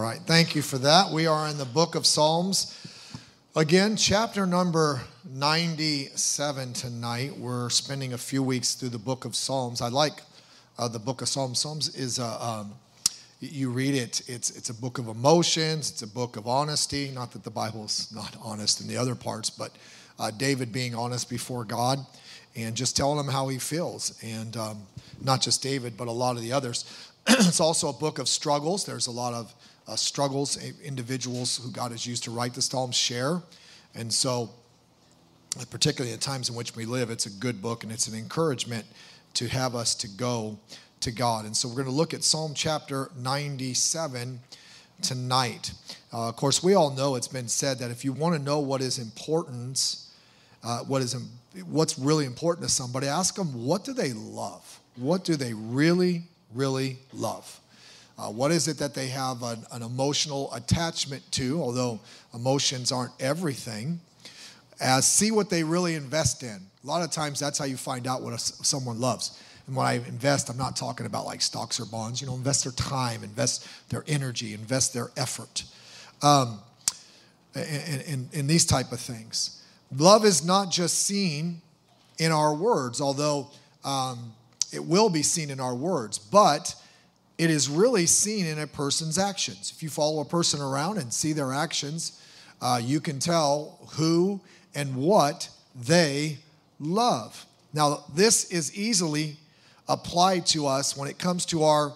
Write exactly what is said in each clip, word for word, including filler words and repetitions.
right. Thank you for that. We are in the book of Psalms. Again, chapter number ninety-seven tonight. We're spending a few weeks through the book of Psalms. I like uh, the book of Psalms. Psalms is, a, um, you read it, it's, it's a book of emotions. It's a book of honesty. Not that the Bible's not honest in the other parts, but uh, David being honest before God and just telling him how he feels. And um, not just David, but a lot of the others. It's also a book of struggles. There's a lot of uh, struggles individuals who God has used to write the Psalms share. And so, particularly in the times in which we live, it's a good book and it's an encouragement to have us to go to God. And so we're going to look at Psalm chapter ninety-seven tonight. Uh, of course, we all know it's been said that if you want to know what is important, uh, what is what's really important to somebody, ask them, what do they love? What do they really really love? Uh, what is it that they have an, an emotional attachment to, although emotions aren't everything? As see what they really invest in. A lot of times that's how you find out what a, someone loves. And when I invest, I'm not talking about like stocks or bonds. You know, invest their time, invest their energy, invest their effort um, in, in, in these type of things. Love is not just seen in our words, although um, it will be seen in our words, but it is really seen in a person's actions. If you follow a person around and see their actions, uh, you can tell who and what they love. Now, this is easily applied to us when it comes to our,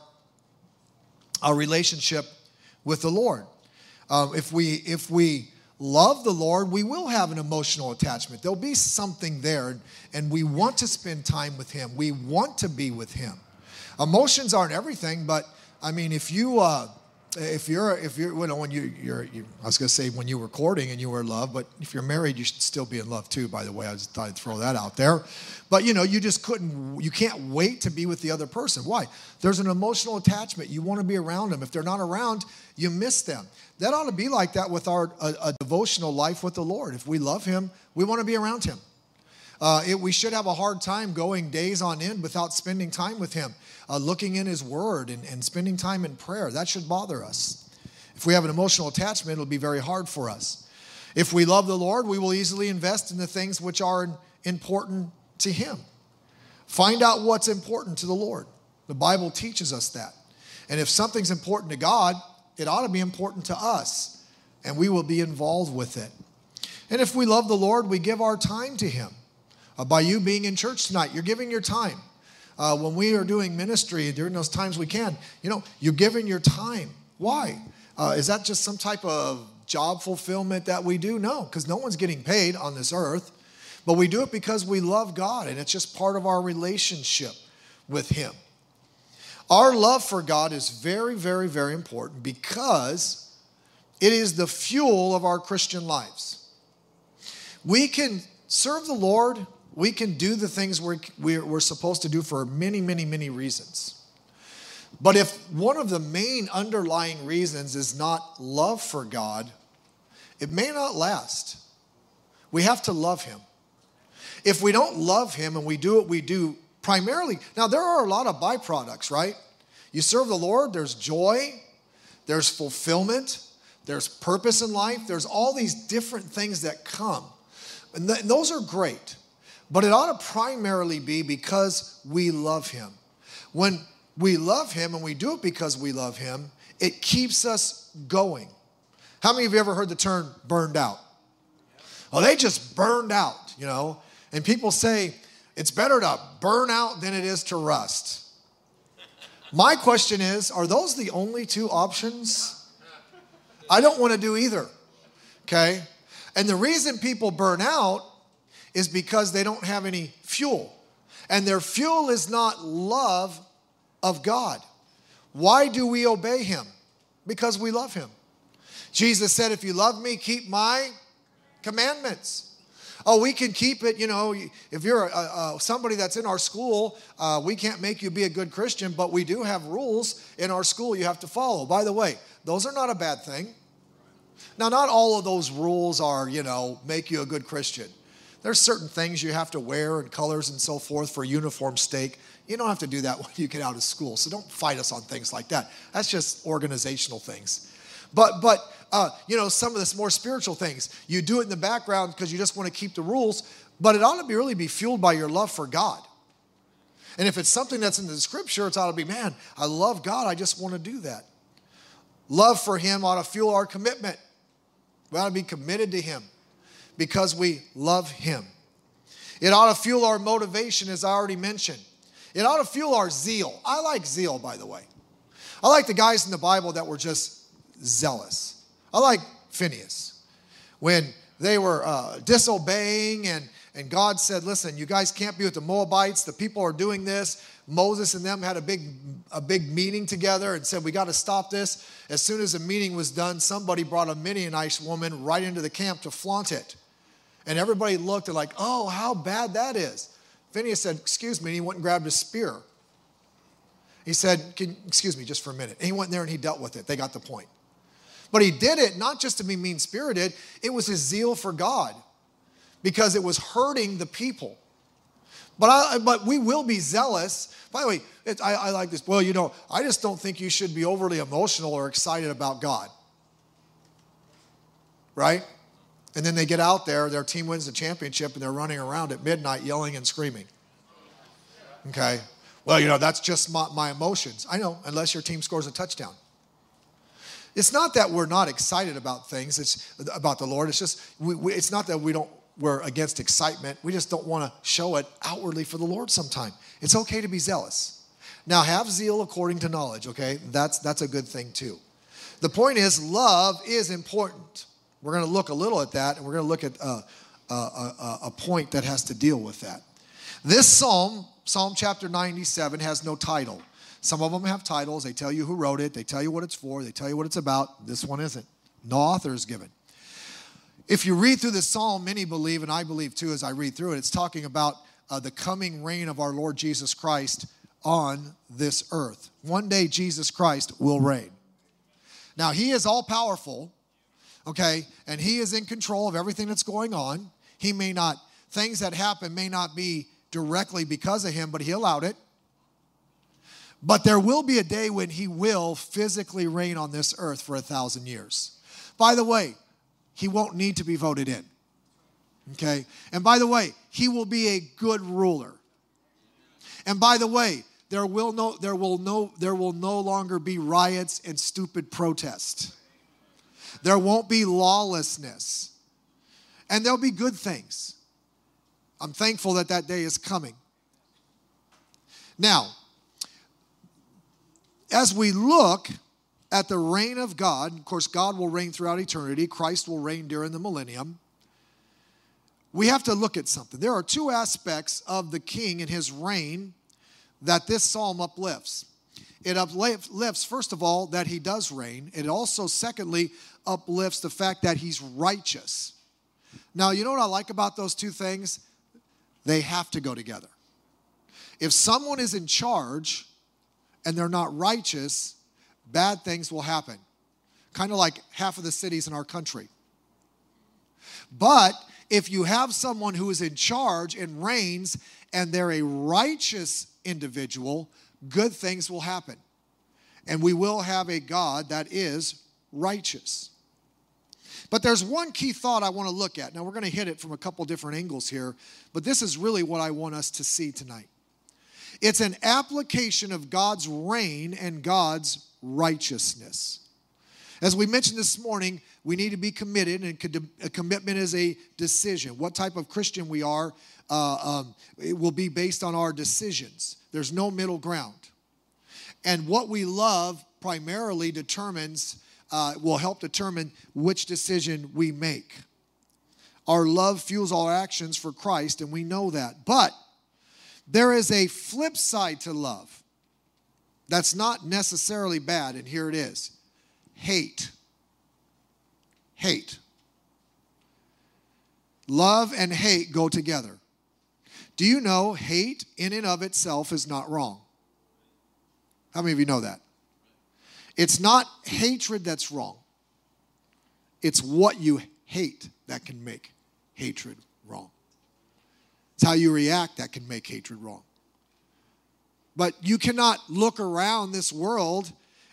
our relationship with the Lord. Um, if we if we love the Lord, we will have an emotional attachment. There'll be something there, and we want to spend time with Him. We want to be with Him. Emotions aren't everything, but I mean, if you, uh, if you're, if you're, you know, when you, you're, you, I was going to say when you were courting and you were in love, but if you're married, you should still be in love too. By the way, I just thought I'd throw that out there. But you know, you just couldn't, you can't wait to be with the other person. Why? There's an emotional attachment. You want to be around them. If they're not around, you miss them. That ought to be like that with our a, a devotional life with the Lord. If we love Him, we want to be around Him. Uh, it, we should have a hard time going days on end without spending time with Him, uh, looking in His Word and, and spending time in prayer. That should bother us. If we have an emotional attachment, it'll be very hard for us. If we love the Lord, we will easily invest in the things which are important to Him. Find out what's important to the Lord. The Bible teaches us that. And if something's important to God, it ought to be important to us, and we will be involved with it. And if we love the Lord, we give our time to Him. Uh, by you being in church tonight, you're giving your time. Uh, when we are doing ministry, during those times we can, you know, you're giving your time. Why? Uh, is that just some type of job fulfillment that we do? No, because no one's getting paid on this earth. But we do it because we love God, and it's just part of our relationship with Him. Our love for God is very, very, very important because it is the fuel of our Christian lives. We can serve the Lord. We can do the things we're, we're supposed to do for many, many, many reasons. But if one of the main underlying reasons is not love for God, it may not last. We have to love Him. If we don't love Him and we do what we do primarily, now there are a lot of byproducts, right? You serve the Lord, there's joy, there's fulfillment, there's purpose in life, there's all these different things that come. And, th- and those are great. But it ought to primarily be because we love Him. When we love Him and we do it because we love Him, it keeps us going. How many of you ever heard the term burned out? Oh, they just burned out, you know. And people say it's better to burn out than it is to rust. My question is, are those the only two options? I don't want to do either, okay? And the reason people burn out is because they don't have any fuel. And their fuel is not love of God. Why do we obey Him? Because we love Him. Jesus said, if you love me, keep my commandments. Oh, we can keep it, you know, if you're a, a, somebody that's in our school, uh, we can't make you be a good Christian, but we do have rules in our school you have to follow. By the way, those are not a bad thing. Now, not all of those rules are, you know, make you a good Christian. There's certain things you have to wear and colors and so forth for uniform's sake. You don't have to do that when you get out of school, so don't fight us on things like that. That's just organizational things. But, but uh, you know, some of the more spiritual things, you do it in the background because you just want to keep the rules, but it ought to be really be fueled by your love for God. And if it's something that's in the scripture, it ought to be, man, I love God, I just want to do that. Love for him ought to fuel our commitment. We ought to be committed to him because we love him. It ought to fuel our motivation, as I already mentioned. It ought to fuel our zeal. I like zeal, by the way. I like the guys in the Bible that were just zealous. I like Phineas. When they were uh, disobeying and, and God said, listen, you guys can't be with the Moabites. The people are doing this. Moses and them had a big, a big meeting together and said, we got to stop this. As soon as the meeting was done, somebody brought a Midianite woman right into the camp to flaunt it. And everybody looked and like, oh, how bad that is. Phineas said, excuse me, and he went and grabbed a spear. He said, Can, excuse me, just for a minute. And he went in there and he dealt with it. They got the point. But he did it not just to be mean-spirited. It was his zeal for God because it was hurting the people. But I, but we will be zealous. By the way, it, I, I like this. Well, you know, I just don't think you should be overly emotional or excited about God. Right? And then they get out there, their team wins the championship, and they're running around at midnight yelling and screaming. Okay? Well, you know, that's just my, my emotions. I know, unless your team scores a touchdown. It's not that we're not excited about things. It's about the Lord. It's just, we, we, it's not that we don't, we're against excitement. We just don't want to show it outwardly for the Lord sometime. It's okay to be zealous. Now, have zeal according to knowledge, okay? That's, that's a good thing too. The point is, love is important. We're going to look a little at that, and we're going to look at uh, a, a, a point that has to deal with that. This psalm, Psalm chapter ninety-seven, has no title. Some of them have titles. They tell you who wrote it. They tell you what it's for. They tell you what it's about. This one isn't. No author is given. If you read through the psalm, many believe, and I believe too as I read through it, it's talking about uh, the coming reign of our Lord Jesus Christ on this earth. One day Jesus Christ will reign. Now, he is all-powerful, okay, and he is in control of everything that's going on. He may not, things that happen may not be directly because of him, but he allowed it. But there will be a day when he will physically reign on this earth for a thousand years. By the way, he won't need to be voted in. Okay? And by the way, he will be a good ruler. And by the way, there will no there will no there will no longer be riots and stupid protests. There won't be lawlessness. And there'll be good things. I'm thankful that that day is coming. Now, as we look at the reign of God, of course, God will reign throughout eternity. Christ will reign during the millennium. We have to look at something. There are two aspects of the king and his reign that this psalm uplifts. It uplifts, first of all, that he does reign. It also, secondly, uplifts the fact that he's righteous. Now, you know what I like about those two things? They have to go together. If someone is in charge and they're not righteous, bad things will happen. Kind of like half of the cities in our country. But if you have someone who is in charge and reigns and they're a righteous individual, good things will happen. And we will have a God that is righteous. But there's one key thought I want to look at. Now, we're going to hit it from a couple different angles here, but this is really what I want us to see tonight. It's an application of God's reign and God's righteousness. As we mentioned this morning, we need to be committed, and a commitment is a decision. What type of Christian we are, uh, um, it will be based on our decisions. There's no middle ground. And what we love primarily determines, uh, will help determine which decision we make. Our love fuels our actions for Christ, and we know that. But there is a flip side to love that's not necessarily bad, and here it is. Hate. Hate. Love and hate go together. Do you know hate in and of itself is not wrong? How many of you know that? It's not hatred that's wrong. It's what you hate that can make hatred wrong. It's how you react that can make hatred wrong. But you cannot look around this world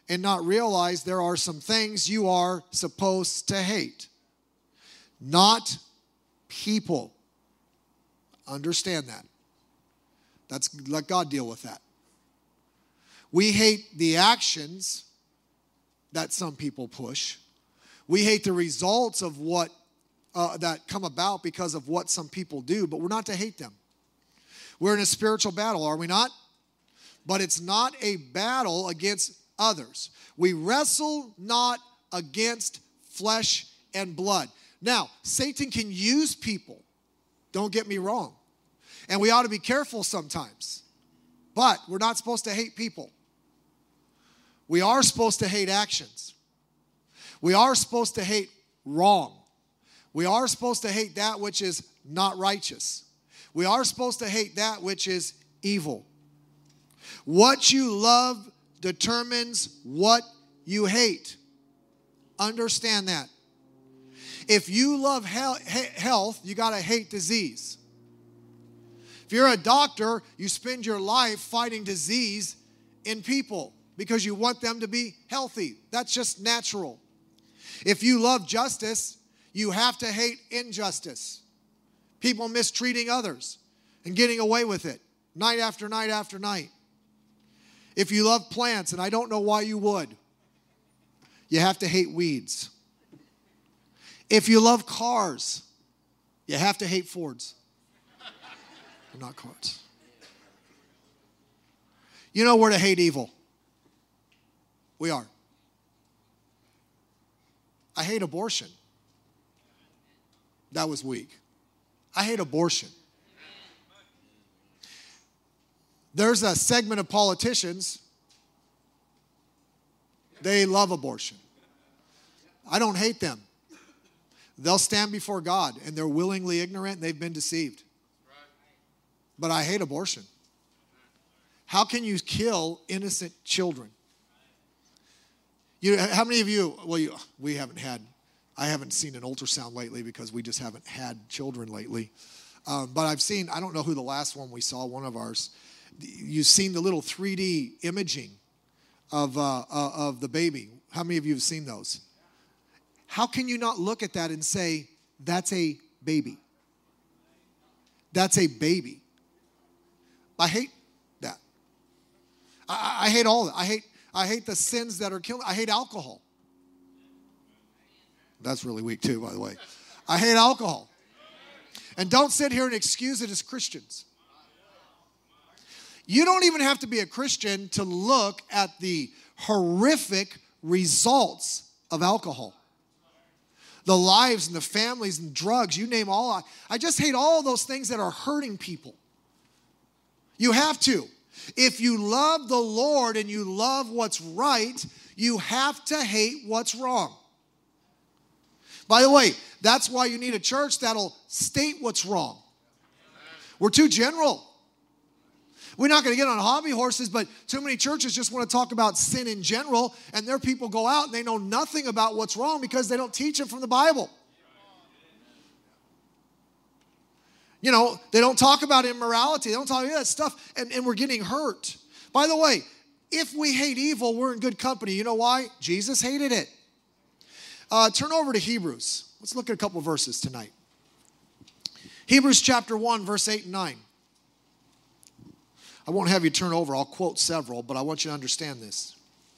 and not realize there are some things you are supposed to hate. Not people. Understand that. That's, let God deal with that. We hate the actions that some people push. We hate the results of what uh, that come about because of what some people do, but we're not to hate them. We're in a spiritual battle, are we not? But it's not a battle against others. We wrestle not against flesh and blood. Now, Satan can use people. Don't get me wrong. And we ought to be careful sometimes. But we're not supposed to hate people. We are supposed to hate actions. We are supposed to hate wrong. We are supposed to hate that which is not righteous. We are supposed to hate that which is evil. What you love determines what you hate. Understand that. If you love health, you got to hate disease. If you're a doctor, you spend your life fighting disease in people because you want them to be healthy. That's just natural. If you love justice, you have to hate injustice. People mistreating others and getting away with it night after night after night. If you love plants, and I don't know why you would, you have to hate weeds. If you love cars, you have to hate Fords. They're not cars. You know we're to hate evil. We are. I hate abortion. That was weak. I hate abortion. There's a segment of politicians, they love abortion. I don't hate them. They'll stand before God and they're willingly ignorant and they've been deceived. But I hate abortion. How can you kill innocent children? You, how many of you, well, you, we haven't had, I haven't seen an ultrasound lately because we just haven't had children lately. Um, but I've seen, I don't know who the last one we saw, one of ours. You've seen the little three D imaging of, uh, uh, of the baby. How many of you have seen those? How can you not look at that and say, that's a baby? That's a baby. I hate that. I, I hate all of it. I hate, I hate the sins that are killing. I hate alcohol. That's really weak too, by the way. I hate alcohol. And don't sit here and excuse it as Christians. You don't even have to be a Christian to look at the horrific results of alcohol. The lives and the families and drugs, you name all. I, I just hate all those things that are hurting people. You have to. If you love the Lord and you love what's right, you have to hate what's wrong. By the way, that's why you need a church that'll state what's wrong. We're too general. We're not going to get on hobby horses, but too many churches just want to talk about sin in general, and their people go out and they know nothing about what's wrong because they don't teach it from the Bible. You know, they don't talk about immorality. They don't talk about that stuff, and, and we're getting hurt. By the way, if we hate evil, we're in good company. You know why? Jesus hated it. Uh, turn over to Hebrews. Let's look at a couple of verses tonight. Hebrews chapter one, verse eight and nine. I won't have you turn over. I'll quote several, but I want you to understand this.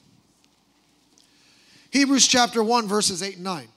Hebrews chapter one, verses eight and nine.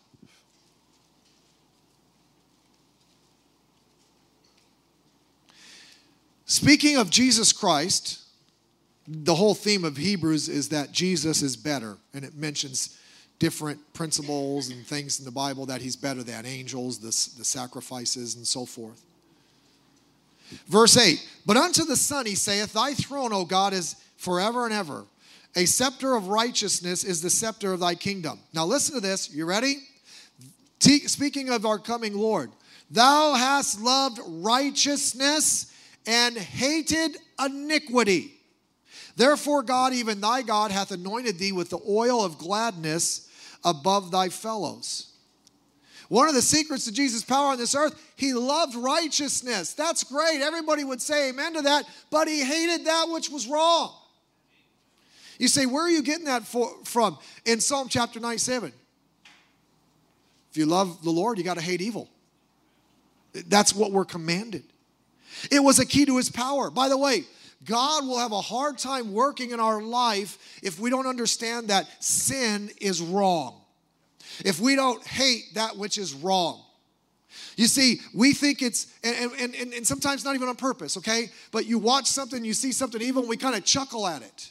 Speaking of Jesus Christ, the whole theme of Hebrews is that Jesus is better, and it mentions different principles and things in the Bible that he's better than angels, the, the sacrifices, and so forth. Verse eight, but unto the Son he saith, thy throne, O God, is forever and ever. A scepter of righteousness is the scepter of thy kingdom. Now listen to this. You ready? T- speaking of our coming Lord. Thou hast loved righteousness and hated iniquity. Therefore God, even thy God, hath anointed thee with the oil of gladness above thy fellows. One of the secrets to Jesus' power on this earth, he loved righteousness. That's great. Everybody would say amen to that, but he hated that which was wrong. You say, where are you getting that for, from? In Psalm chapter ninety-seven. If you love the Lord, you got to hate evil. That's what we're commanded. It was a key to his power. By the way, God will have a hard time working in our life if we don't understand that sin is wrong. If we don't hate that which is wrong. You see, we think it's, and, and, and, and sometimes not even on purpose, okay? But you watch something, you see something evil, and we kind of chuckle at it.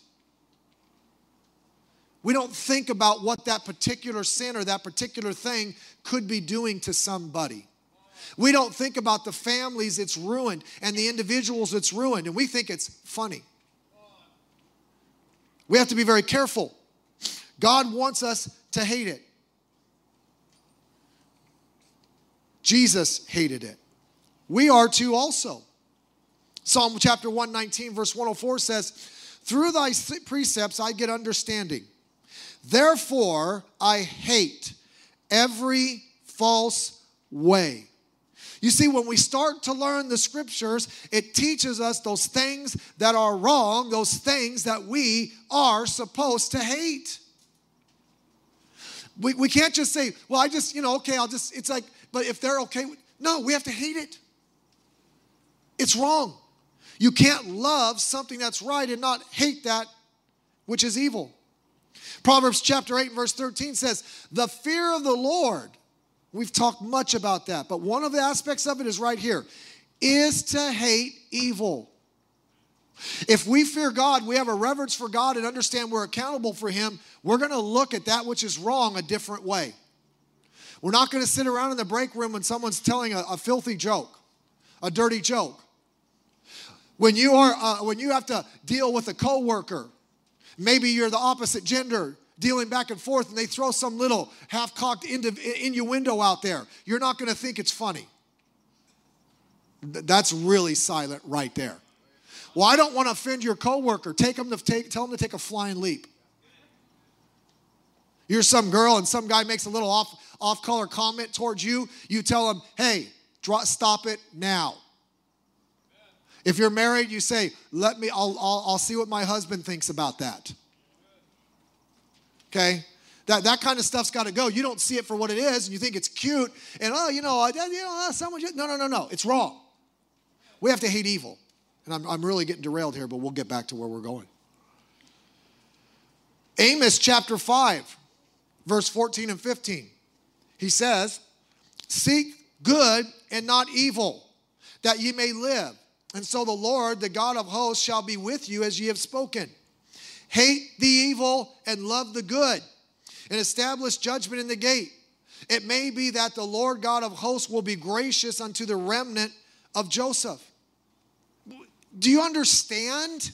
We don't think about what that particular sin or that particular thing could be doing to somebody. We don't think about the families it's ruined and the individuals it's ruined, and we think it's funny. We have to be very careful. God wants us to hate it. Jesus hated it. We are too also. Psalm chapter one nineteen verse one oh four says, through thy precepts I get understanding. Therefore I hate every false way. You see, when we start to learn the scriptures, it teaches us those things that are wrong, those things that we are supposed to hate. We, we can't just say, well, I just, you know, okay, I'll just, it's like, but if they're okay, no, we have to hate it. It's wrong. You can't love something that's right and not hate that which is evil. Proverbs chapter eight verse thirteen says, the fear of the Lord, we've talked much about that, but one of the aspects of it is right here, is to hate evil. If we fear God, we have a reverence for God and understand we're accountable for him, we're going to look at that which is wrong a different way. We're not going to sit around in the break room when someone's telling a, a filthy joke, a dirty joke. When you are, uh, when you have to deal with a coworker, maybe you're the opposite gender, dealing back and forth, and they throw some little half-cocked innuendo out there. You're not going to think it's funny. That's really silent right there. Well, I don't want to offend your coworker. Take them to take, tell them to take a flying leap. You're some girl and some guy makes a little off, off-color comment towards you. You tell him, hey, draw, stop it now. If you're married, you say, let me, I'll, I'll, I'll see what my husband thinks about that. Okay? That, that kind of stuff's got to go. You don't see it for what it is, and you think it's cute, and, oh, you know, you know someone just, no, no, no, no. It's wrong. We have to hate evil. And I'm, I'm really getting derailed here, but we'll get back to where we're going. Amos chapter five, verse fourteen and fifteen. He says, seek good and not evil, that ye may live. And so the Lord, the God of hosts, shall be with you as ye have spoken. Hate the evil and love the good, and establish judgment in the gate. It may be that the Lord God of hosts will be gracious unto the remnant of Joseph. Do you understand?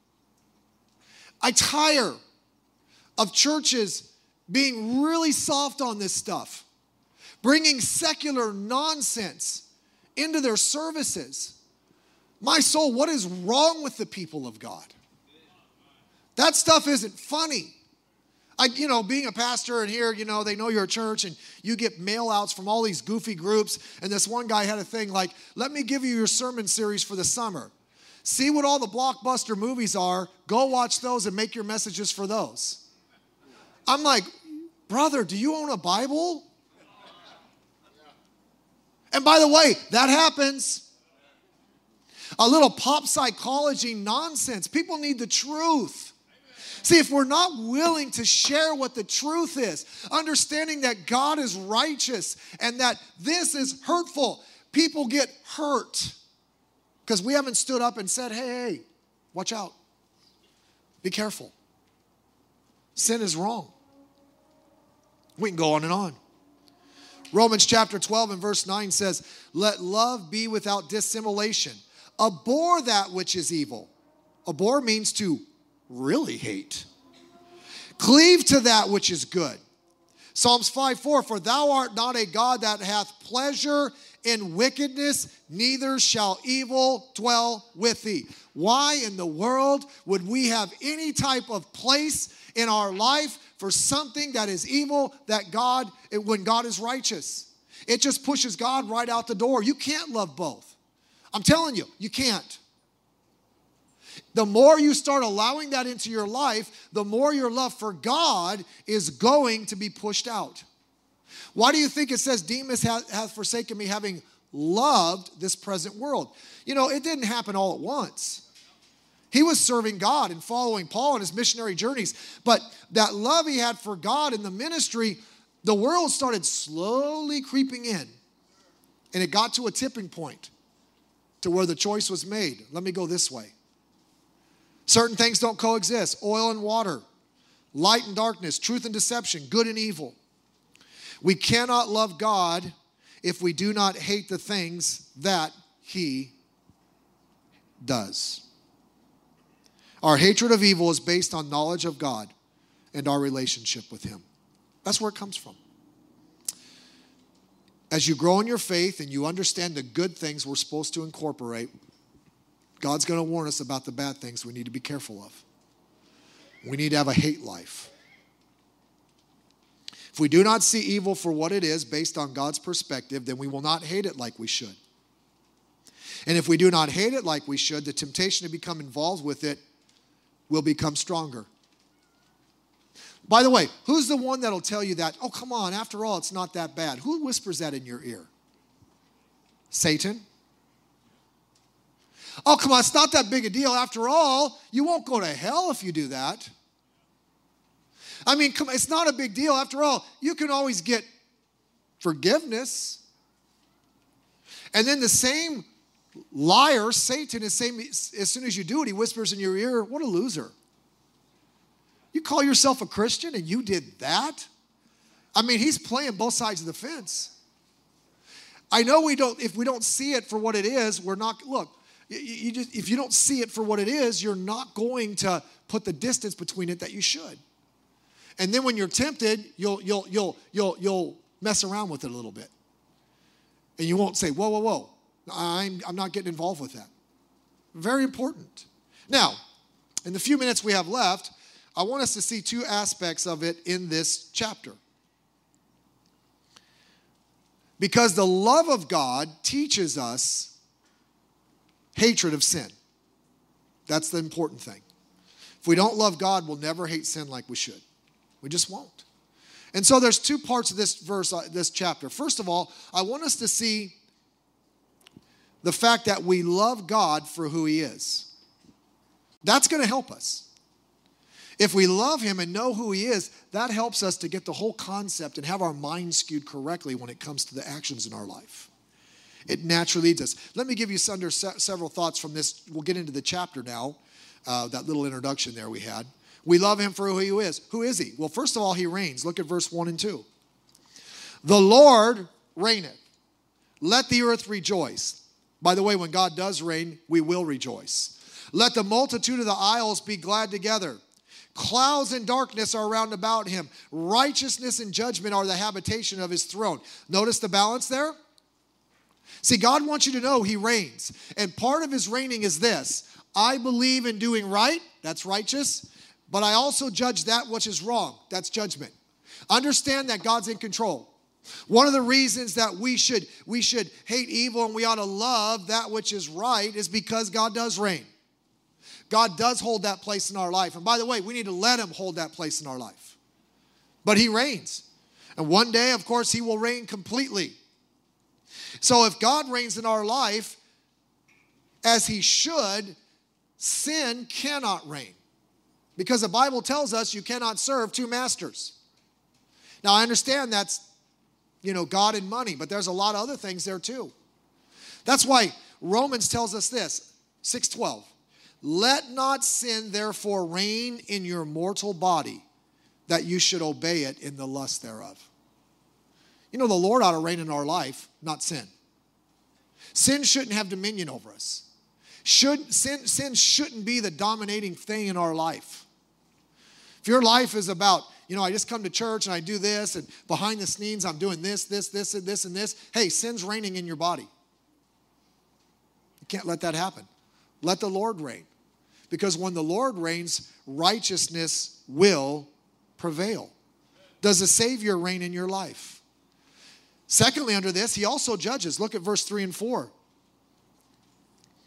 I tire of churches being really soft on this stuff, bringing secular nonsense into their services. My soul, what is wrong with the people of God? That stuff isn't funny. I, you know, being a pastor and here, you know, they know you're a church and you get mail outs from all these goofy groups. And this one guy had a thing like, let me give you your sermon series for the summer. See what all the blockbuster movies are. Go watch those and make your messages for those. I'm like, brother, do you own a Bible? And by the way, that happens. A little pop psychology nonsense. People need the truth. See, if we're not willing to share what the truth is, understanding that God is righteous and that this is hurtful, people get hurt because we haven't stood up and said, hey, hey, watch out. Be careful. Sin is wrong. We can go on and on. Romans chapter twelve and verse nine says, let love be without dissimulation. Abhor that which is evil. Abhor means to really hate. Cleave to that which is good. Psalms five four, for thou art not a God that hath pleasure in wickedness, neither shall evil dwell with thee. Why in the world would we have any type of place in our life for something that is evil that God, when God is righteous? It just pushes God right out the door. You can't love both. I'm telling you, you can't. The more you start allowing that into your life, the more your love for God is going to be pushed out. Why do you think it says Demas hath, hath forsaken me, having loved this present world? You know, it didn't happen all at once. He was serving God and following Paul on his missionary journeys. But that love he had for God in the ministry, the world started slowly creeping in. And it got to a tipping point to where the choice was made. Let me go this way. Certain things don't coexist. Oil and water, light and darkness, truth and deception, good and evil. We cannot love God if we do not hate the things that he does. Our hatred of evil is based on knowledge of God and our relationship with him. That's where it comes from. As you grow in your faith and you understand the good things we're supposed to incorporate, God's going to warn us about the bad things we need to be careful of. We need to have a hate life. If we do not see evil for what it is based on God's perspective, then we will not hate it like we should. And if we do not hate it like we should, the temptation to become involved with it will become stronger. By the way, who's the one that'll tell you that, oh, come on, after all, it's not that bad? Who whispers that in your ear? Satan? Oh, come on, it's not that big a deal. After all, you won't go to hell if you do that. I mean, come, it's not a big deal. After all, you can always get forgiveness. And then the same liar, Satan, is saying, as soon as you do it, he whispers in your ear, what a loser. You call yourself a Christian and you did that? I mean, he's playing both sides of the fence. I know we don't, if we don't see it for what it is, we're not, look, you, you just, if you don't see it for what it is, you're not going to put the distance between it that you should. And then when you're tempted, you'll, you'll, you'll, you'll, you'll mess around with it a little bit. And you won't say, whoa, whoa, whoa, I'm, I'm not getting involved with that. Very important. Now, in the few minutes we have left, I want us to see two aspects of it in this chapter. Because the love of God teaches us hatred of sin. That's the important thing. If we don't love God, we'll never hate sin like we should. We just won't. And so there's two parts of this verse, uh, this chapter. First of all, I want us to see the fact that we love God for who he is. That's going to help us. If we love him and know who he is, that helps us to get the whole concept and have our mind skewed correctly when it comes to the actions in our life. It naturally leads us. Let me give you under se- several thoughts from this. We'll get into the chapter now, uh, that little introduction there we had. We love him for who he is. Who is he? Well, first of all, he reigns. Look at verse one and two. The Lord reigneth. Let the earth rejoice. By the way, when God does reign, we will rejoice. Let the multitude of the isles be glad together. Clouds and darkness are round about him. Righteousness and judgment are the habitation of his throne. Notice the balance there? See, God wants you to know he reigns. And part of his reigning is this. I believe in doing right. That's righteous. But I also judge that which is wrong. That's judgment. Understand that God's in control. One of the reasons that we should, we should hate evil and we ought to love that which is right is because God does reign. God does hold that place in our life. And by the way, we need to let him hold that place in our life. But he reigns. And one day, of course, he will reign completely. So if God reigns in our life as he should, sin cannot reign. Because the Bible tells us you cannot serve two masters. Now, I understand that's, you know, God and money, but there's a lot of other things there too. That's why Romans tells us this, six twelve. Let not sin therefore reign in your mortal body, that you should obey it in the lust thereof. You know, the Lord ought to reign in our life, not sin. Sin shouldn't have dominion over us. Should, sin, sin shouldn't be the dominating thing in our life. If your life is about, you know, I just come to church and I do this, and behind the scenes I'm doing this, this, this, and this, and this. Hey, sin's reigning in your body. You can't let that happen. Let the Lord reign. Because when the Lord reigns, righteousness will prevail. Does the Savior reign in your life? Secondly, under this, he also judges. Look at verse three and four.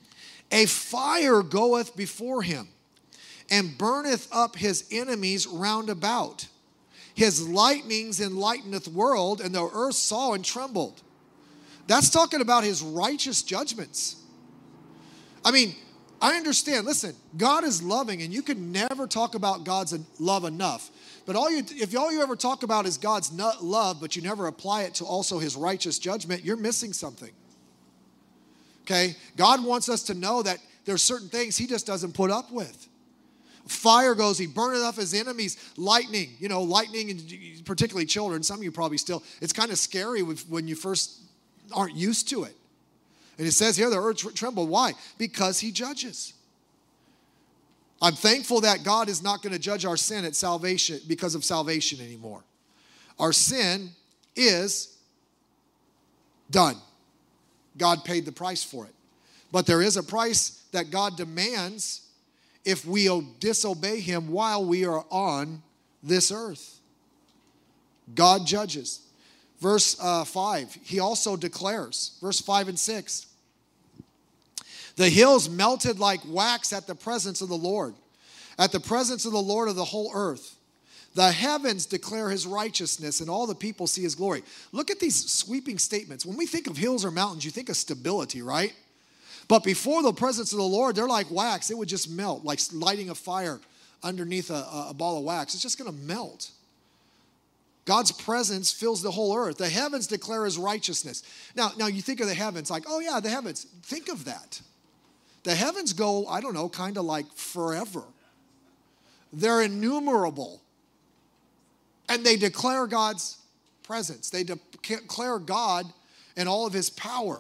A fire goeth before him, and burneth up his enemies round about. His lightnings enlighteneth the world, and the earth saw and trembled. That's talking about his righteous judgments. I mean, I understand. Listen, God is loving, and you can never talk about God's love enough. But all you, if all you ever talk about is God's love, but you never apply it to also his righteous judgment, you're missing something. Okay? God wants us to know that there's certain things he just doesn't put up with. Fire goes, he burneth up his enemies. Lightning, you know, lightning, and particularly children, some of you probably still, it's kind of scary when you first aren't used to it. And it says here, the earth trembled. Why? Because he judges. I'm thankful that God is not going to judge our sin at salvation because of salvation anymore. Our sin is done. God paid the price for it. But there is a price that God demands if we disobey him while we are on this earth. God judges. Verse uh, five, he also declares, verse five and six, the hills melted like wax at the presence of the Lord, at the presence of the Lord of the whole earth. The heavens declare his righteousness, and all the people see his glory. Look at these sweeping statements. When we think of hills or mountains, you think of stability, right? But before the presence of the Lord, they're like wax. It would just melt, like lighting a fire underneath a, a ball of wax. It's just going to melt. God's presence fills the whole earth. The heavens declare his righteousness. Now, now you think of the heavens like, oh yeah, the heavens. Think of that. The heavens go, I don't know, kind of like forever. They're innumerable. And they declare God's presence. They declare God and all of his power.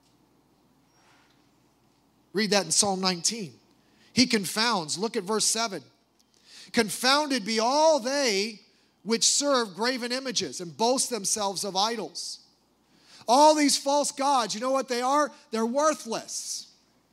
Read that in Psalm nineteen. He confounds. Look at verse seven. Confounded be all they which serve graven images and boast themselves of idols. All these false gods, you know what they are? They're worthless.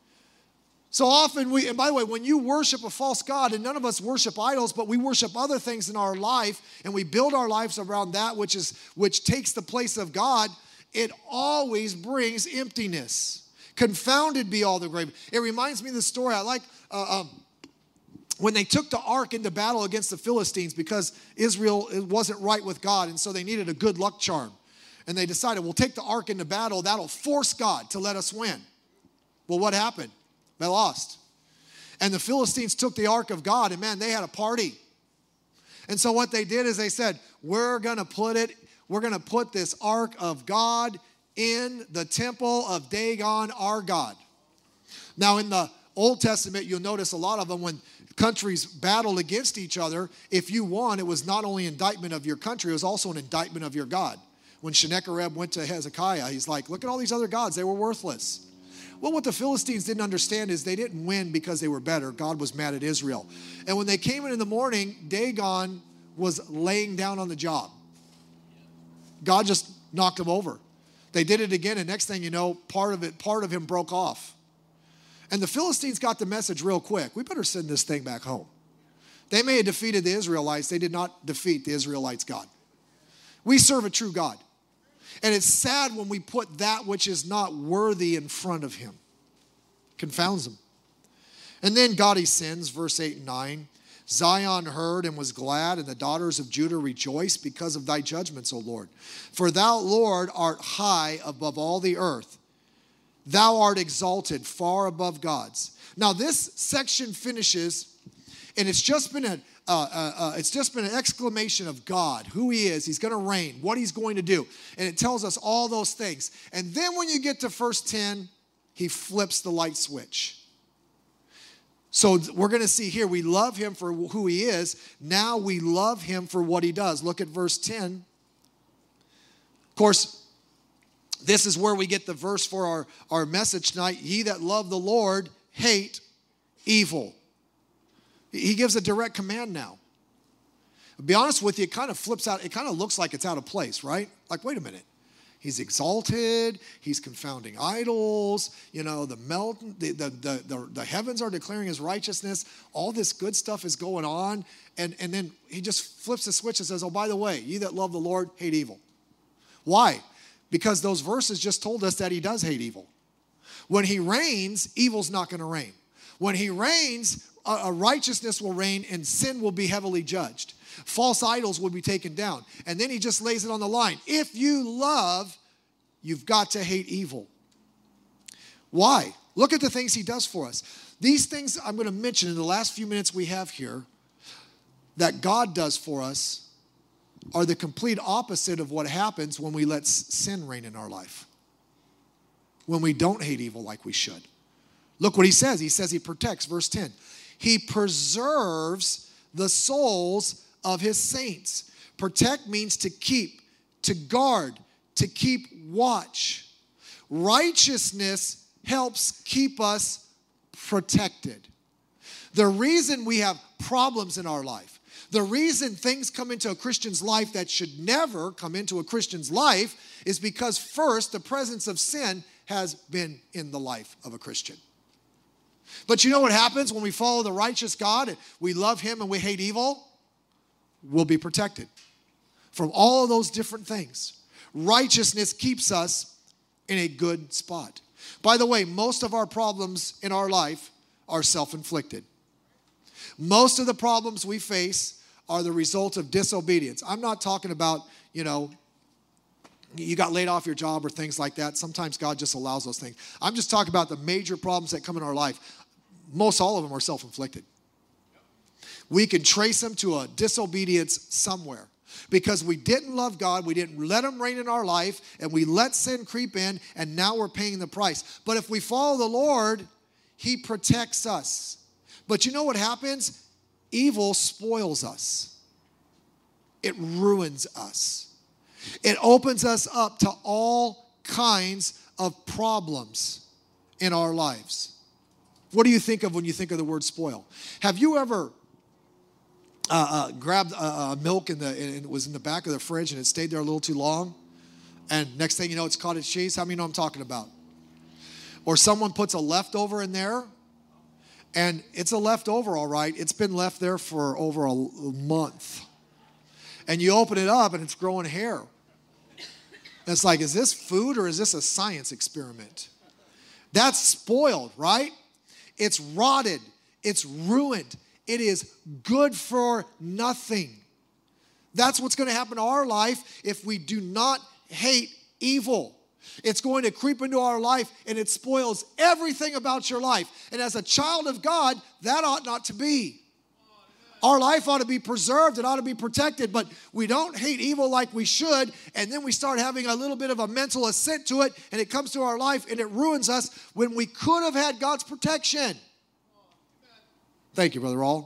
So often we, and by the way, when you worship a false god, and none of us worship idols, but we worship other things in our life, and we build our lives around that which is which takes the place of God, it always brings emptiness. Confounded be all the grave. It reminds me of the story. I like uh, um, when they took the ark into battle against the Philistines because Israel wasn't right with God, and so they needed a good luck charm. And they decided, we'll take the ark into battle. That'll force God to let us win. Well, what happened? They lost. And the Philistines took the ark of God, and man, they had a party. And so what they did is they said, we're going to put it, we're going to put this ark of God in the temple of Dagon, our God. Now, in the Old Testament, you'll notice a lot of them when countries battled against each other, if you won, it was not only an indictment of your country, it was also an indictment of your God. When Sennacherib went to Hezekiah, he's like, look at all these other gods, they were worthless. Well, what the Philistines didn't understand is they didn't win because they were better. God was mad at Israel. And when they came in in the morning, Dagon was laying down on the job. God just knocked him over. They did it again, and next thing you know, part of it, part of him broke off. And the Philistines got the message real quick. We better send this thing back home. They may have defeated the Israelites. They did not defeat the Israelites' God. We serve a true God. And it's sad when we put that which is not worthy in front of him. Confounds him. And then God he sends, verse eight and nine. Zion heard and was glad, and the daughters of Judah rejoiced because of thy judgments, O Lord. For thou, Lord, art high above all the earth. Thou art exalted far above gods. Now this section finishes, and it's just been a Uh, uh, uh, it's just been an exclamation of God, who he is, he's going to reign, what he's going to do. And it tells us all those things. And then when you get to verse ten, he flips the light switch. So we're going to see here, we love him for who he is. Now we love him for what he does. Look at verse ten. Of course, this is where we get the verse for our, our message tonight. Ye that love the Lord hate evil. He gives a direct command now. To be honest with you, it kind of flips out. It kind of looks like it's out of place, right? Like, wait a minute. He's exalted. He's confounding idols. You know, the, melt, the, the, the, the, the heavens are declaring his righteousness. All this good stuff is going on. And, and then he just flips the switch and says, oh, by the way, ye that love the Lord hate evil. Why? Because those verses just told us that he does hate evil. When he reigns, evil's not going to reign. When he reigns, a, a righteousness will reign and sin will be heavily judged. False idols will be taken down. And then he just lays it on the line. If you love, you've got to hate evil. Why? Look at the things he does for us. These things I'm going to mention in the last few minutes we have here that God does for us are the complete opposite of what happens when we let sin reign in our life. When we don't hate evil like we should. Look what he says. He says he protects. Verse ten. He preserves the souls of his saints. Protect means to keep, to guard, to keep watch. Righteousness helps keep us protected. The reason we have problems in our life, the reason things come into a Christian's life that should never come into a Christian's life is because first, the presence of sin has been in the life of a Christian. But you know what happens when we follow the righteous God and we love him and we hate evil? We'll be protected from all of those different things. Righteousness keeps us in a good spot. By the way, most of our problems in our life are self-inflicted. Most of the problems we face are the result of disobedience. I'm not talking about, you know, you got laid off your job or things like that. Sometimes God just allows those things. I'm just talking about the major problems that come in our life. Most all of them are self-inflicted. We can trace them to a disobedience somewhere. Because we didn't love God, we didn't let him reign in our life, and we let sin creep in, and now we're paying the price. But if we follow the Lord, he protects us. But you know what happens? Evil spoils us. It ruins us. It opens us up to all kinds of problems in our lives. What do you think of when you think of the word spoil? Have you ever uh, uh, grabbed uh, uh, milk in the, and it was in the back of the fridge and it stayed there a little too long? And next thing you know, it's cottage cheese? How many know what I'm talking about? Or someone puts a leftover in there, and it's a leftover, all right. It's been left there for over a month. And you open it up, and it's growing hair. And it's like, is this food or is this a science experiment? That's spoiled, right? It's rotted. It's ruined. It is good for nothing. That's what's going to happen to our life if we do not hate evil. It's going to creep into our life, and it spoils everything about your life. And as a child of God, that ought not to be. Our life ought to be preserved. It ought to be protected. But we don't hate evil like we should, and then we start having a little bit of a mental assent to it, and it comes to our life, and it ruins us when we could have had God's protection. Thank you, Brother Raul.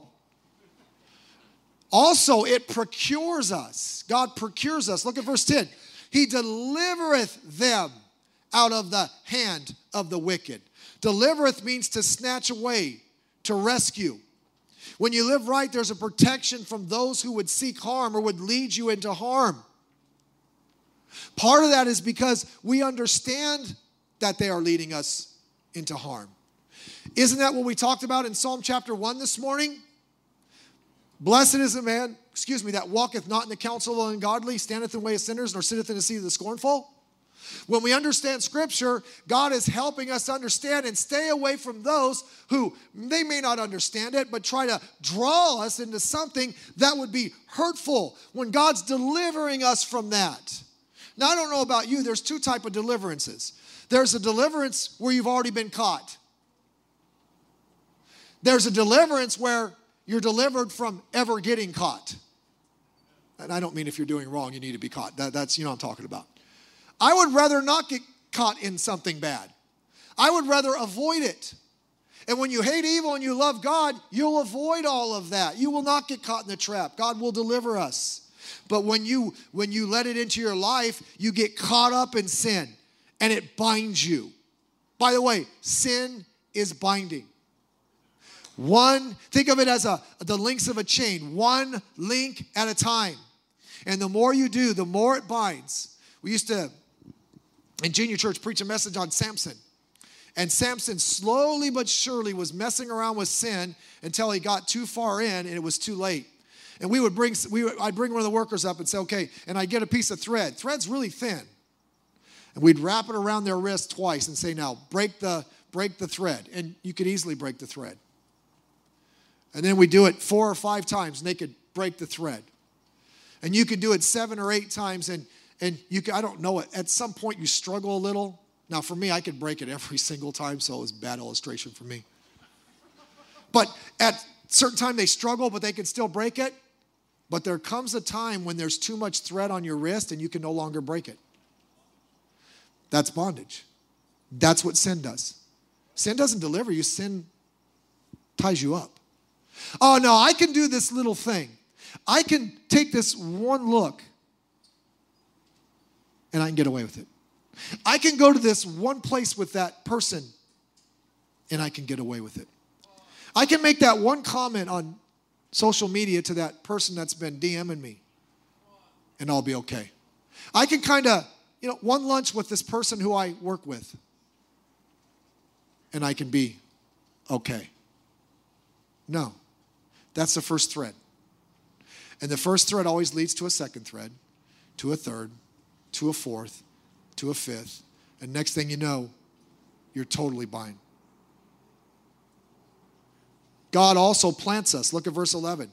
Also, it procures us. God procures us. Look at verse ten. He delivereth them out of the hand of the wicked. Delivereth means to snatch away, to rescue. When you live right, there's a protection from those who would seek harm or would lead you into harm. Part of that is because we understand that they are leading us into harm. Isn't that what we talked about in Psalm chapter one this morning? Blessed is the man, excuse me, that walketh not in the counsel of the ungodly, standeth in the way of sinners, nor sitteth in the seat of the scornful. When we understand Scripture, God is helping us understand and stay away from those who, they may not understand it, but try to draw us into something that would be hurtful when God's delivering us from that. Now, I don't know about you, there's two types of deliverances. There's a deliverance where you've already been caught. There's a deliverance where you're delivered from ever getting caught. And I don't mean if you're doing wrong, you need to be caught. That, that's, you know what I'm talking about. I would rather not get caught in something bad. I would rather avoid it. And when you hate evil and you love God, you'll avoid all of that. You will not get caught in the trap. God will deliver us. But when you, when you let it into your life, you get caught up in sin and it binds you. By the way, sin is binding. One, think of it as a, the links of a chain, one link at a time. And the more you do, the more it binds. We used to, in junior church, preach a message on Samson. And Samson slowly but surely was messing around with sin until he got too far in and it was too late. And we would bring, we would, I'd bring one of the workers up and say, okay, and I'd get a piece of thread. Thread's really thin. And we'd wrap it around their wrist twice and say, now, break the, break the thread. And you could easily break the thread. And then we do it four or five times, and they could break the thread. And you could do it seven or eight times, and, and you could, I don't know, at some point you struggle a little. Now, for me, I could break it every single time, so it was a bad illustration for me. But at a certain time, they struggle, but they can still break it. But there comes a time when there's too much thread on your wrist, and you can no longer break it. That's bondage. That's what sin does. Sin doesn't deliver you. Sin ties you up. Oh, no, I can do this little thing. I can take this one look, and I can get away with it. I can go to this one place with that person, and I can get away with it. I can make that one comment on social media to that person that's been DMing me, and I'll be okay. I can kind of, you know, one lunch with this person who I work with, and I can be okay. No, that's the first thread. And the first thread always leads to a second thread, to a third, to a fourth, to a fifth. And next thing you know, you're totally blind. God also plants us. Look at verse eleven.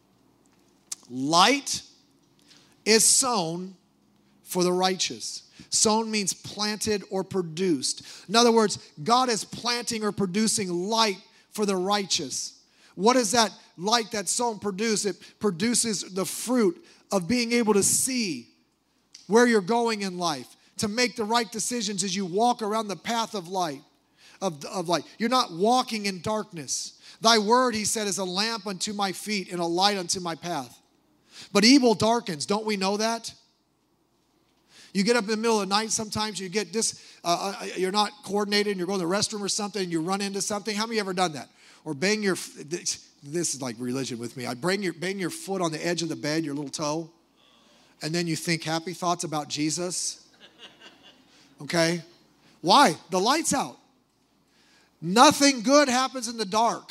Light is sown for the righteous. Sown means planted or produced. In other words, God is planting or producing light for the righteous. What does that light that's sown produce? It produces the fruit of being able to see where you're going in life, to make the right decisions as you walk around the path of light. Of, of light. You're not walking in darkness. Thy word, he said, is a lamp unto my feet and a light unto my path. But evil darkens. Don't we know that? You get up in the middle of the night sometimes, you get this, uh, you're not coordinated, and you're going to the restroom or something, and you run into something. How many of you ever done that? Or bang your, this is like religion with me. I bang your, bang your foot on the edge of the bed, your little toe, and then you think happy thoughts about Jesus. Okay? Why? The light's out. Nothing good happens in the dark.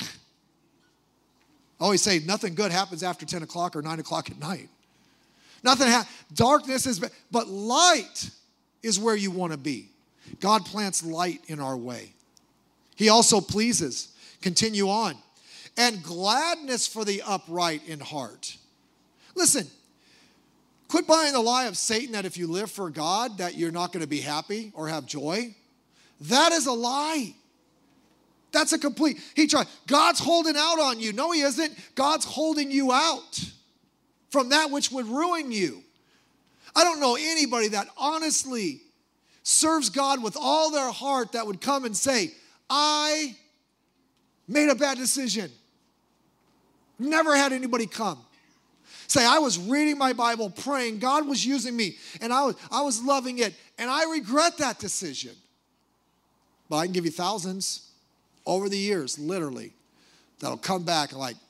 I always say nothing good happens after ten o'clock or nine o'clock at night. Nothing ha- darkness is, but light is where you want to be. God plants light in our way. He also pleases. Continue on. And gladness for the upright in heart. Listen, quit buying the lie of Satan that if you live for God, that you're not going to be happy or have joy. That is a lie. That's a complete, he tried. God's holding out on you. No, he isn't. God's holding you out from that which would ruin you. I don't know anybody that honestly serves God with all their heart that would come and say, I made a bad decision. Never had anybody come. Say, I was reading my Bible, praying, God was using me, and I was, I was loving it, and I regret that decision. But I can give you thousands over the years, literally, that'll come back and like,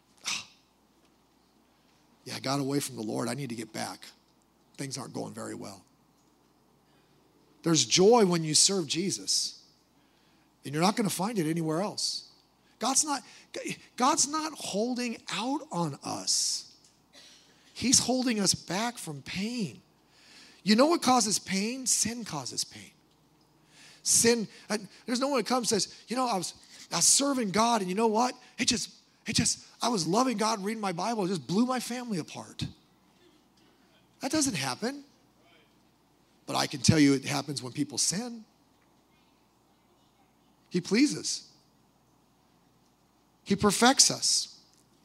yeah, I got away from the Lord. I need to get back. Things aren't going very well. There's joy when you serve Jesus. And you're not going to find it anywhere else. God's not, God's not holding out on us. He's holding us back from pain. You know what causes pain? Sin causes pain. Sin, there's no one that comes and says, you know, I was, I was serving God, and you know what? It just, it just, I was loving God, reading my Bible. It just blew my family apart. That doesn't happen. But I can tell you it happens when people sin. He pleases. He perfects us.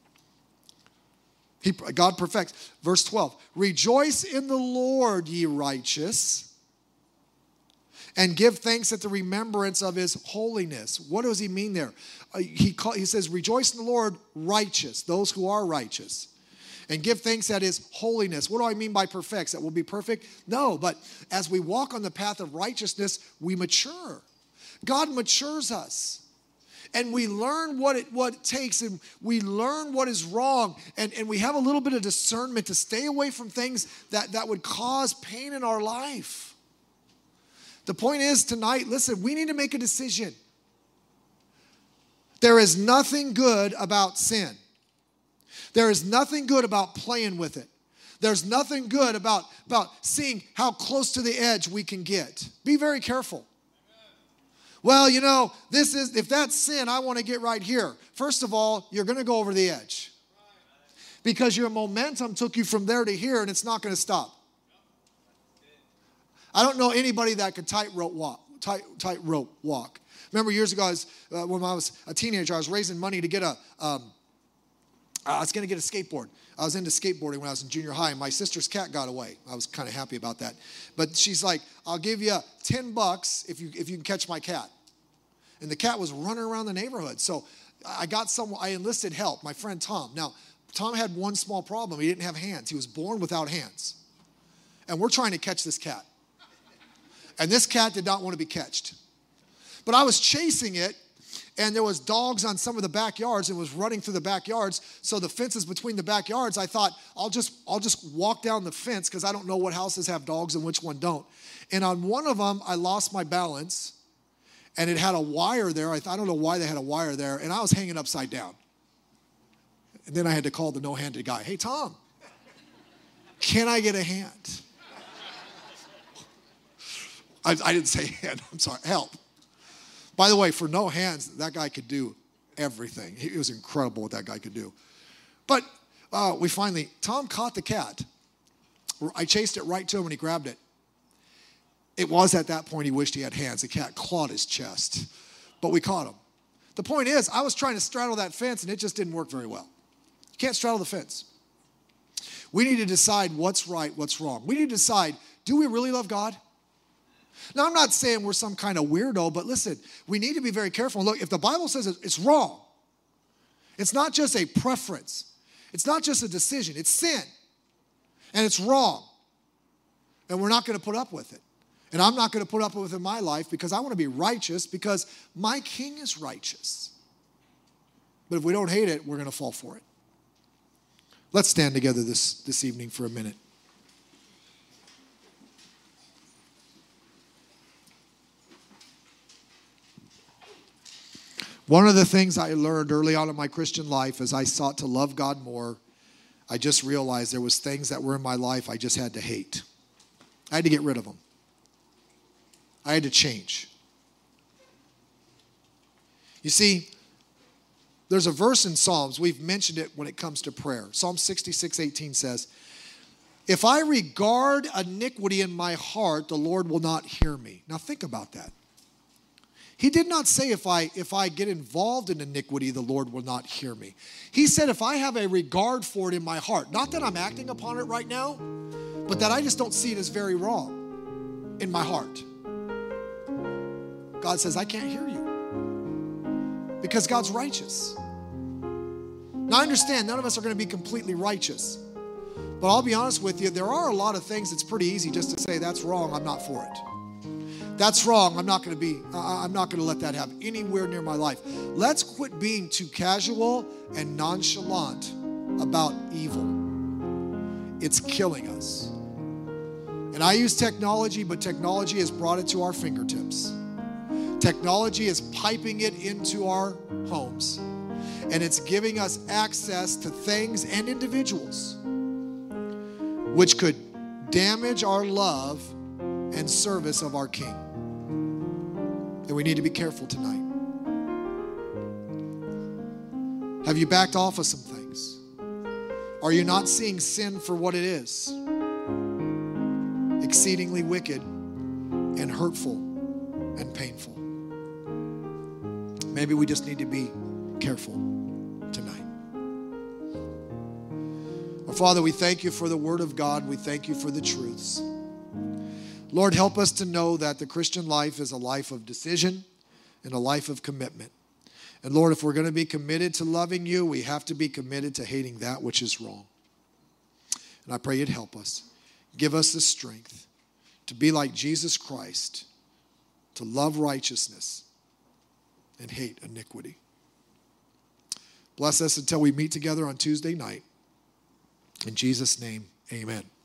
He, God perfects. Verse twelve, rejoice in the Lord, ye righteous, and give thanks at the remembrance of his holiness. What does he mean there? Uh, he, call, he says, rejoice in the Lord, righteous, those who are righteous. And give thanks at his holiness. What do I mean by perfects? That we'll be perfect? No, but as we walk on the path of righteousness, we mature. God matures us. And we learn what it, what it takes, and we learn what is wrong, and, and we have a little bit of discernment to stay away from things that, that would cause pain in our life. The point is tonight, listen, we need to make a decision. There is nothing good about sin. There is nothing good about playing with it. There's nothing good about, about seeing how close to the edge we can get. Be very careful. Well, you know, this is, if that's sin, I want to get right here. First of all, you're going to go over the edge. Because your momentum took you from there to here, and it's not going to stop. I don't know anybody that could tightrope walk. Tight, tightrope walk. Remember years ago, I was, uh, when I was a teenager, I was raising money to get a, um, I was going to get a skateboard. I was into skateboarding when I was in junior high, and my sister's cat got away. I was kind of happy about that. But she's like, I'll give you ten bucks if you if you can catch my cat. And the cat was running around the neighborhood. So I got some, I enlisted help, my friend Tom. Now, Tom had one small problem. He didn't have hands. He was born without hands. And we're trying to catch this cat. And this cat did not want to be catched. But I was chasing it, and there was dogs on some of the backyards, and was running through the backyards. So the fences between the backyards, I thought, I'll just I'll just walk down the fence because I don't know what houses have dogs and which one don't. And on one of them, I lost my balance, and it had a wire there. I, I don't know why they had a wire there, and I was hanging upside down. And then I had to call the no-handed guy. Hey, Tom, can I get a hand? I, I didn't say hand. I'm sorry. Help. By the way, for no hands, that guy could do everything. It was incredible what that guy could do. But uh, we finally, Tom caught the cat. I chased it right to him, and he grabbed it. It was at that point he wished he had hands. The cat clawed his chest. But we caught him. The point is, I was trying to straddle that fence, and it just didn't work very well. You can't straddle the fence. We need to decide what's right, what's wrong. We need to decide, do we really love God? Now, I'm not saying we're some kind of weirdo, but listen, we need to be very careful. Look, if the Bible says it's wrong, it's not just a preference. It's not just a decision. It's sin. And it's wrong. And we're not going to put up with it. And I'm not going to put up with it in my life because I want to be righteous because my King is righteous. But if we don't hate it, we're going to fall for it. Let's stand together this, this evening for a minute. One of the things I learned early on in my Christian life as I sought to love God more, I just realized there was things that were in my life I just had to hate. I had to get rid of them. I had to change. You see, there's a verse in Psalms, we've mentioned it when it comes to prayer. Psalm sixty-six eighteen says, if I regard iniquity in my heart, the Lord will not hear me. Now think about that. He did not say if I, if I get involved in iniquity, the Lord will not hear me. He said if I have a regard for it in my heart, not that I'm acting upon it right now, but that I just don't see it as very wrong in my heart. God says, I can't hear you because God's righteous. Now I understand none of us are going to be completely righteous, but I'll be honest with you, there are a lot of things it's pretty easy just to say that's wrong, I'm not for it. That's wrong. I'm not going to be, uh, I'm not going to let that happen anywhere near my life. Let's quit being too casual and nonchalant about evil. It's killing us. And I use technology, but technology has brought it to our fingertips. Technology is piping it into our homes. And it's giving us access to things and individuals which could damage our love and service of our King. And we need to be careful tonight. Have you backed off of some things? Are you not seeing sin for what it is? Exceedingly wicked and hurtful and painful. Maybe we just need to be careful tonight. Well, Father, we thank you for the Word of God. We thank you for the truths. Lord, help us to know that the Christian life is a life of decision and a life of commitment. And Lord, if we're going to be committed to loving you, we have to be committed to hating that which is wrong. And I pray you'd help us. Give us the strength to be like Jesus Christ, to love righteousness and hate iniquity. Bless us until we meet together on Tuesday night. In Jesus' name, amen.